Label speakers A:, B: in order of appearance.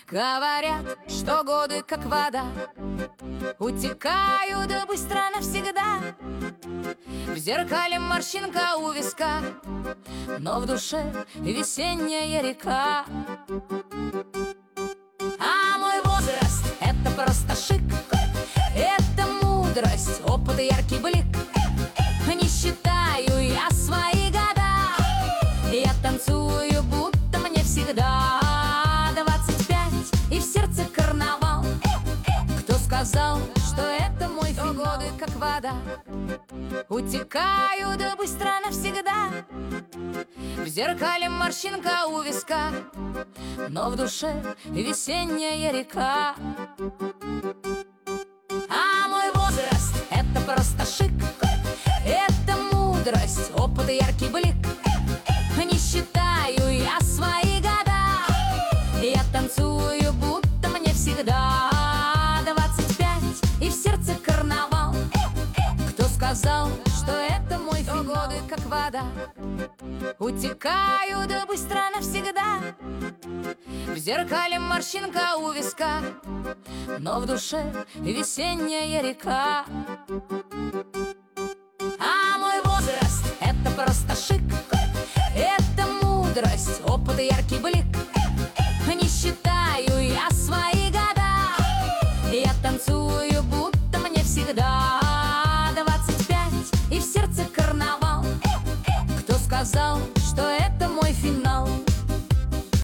A: Говорят, что годы как вода утекают быстро навсегда. В зеркале морщинка у виска, но в душе весенняя река. А мой возраст — это просто шик, это мудрость, опыт и яркий блик. Не считаю я свои года, я танцую, будто мне всегда 25, и в сердце карнавал. Кто сказал, что это мой финал? Годы как вода утекают быстро навсегда. В зеркале морщинка у виска, но в душе весенняя река. А мой возраст — это просто шик, это мудрость, опыт и яркий блик. Не считаю я свои года, я танцую, будто мне всегда 25, и в сердце карнавал. Кто сказал, что это мой финал? Годы как вода утекают быстро навсегда. В зеркале морщинка у виска, но в душе весенняя река.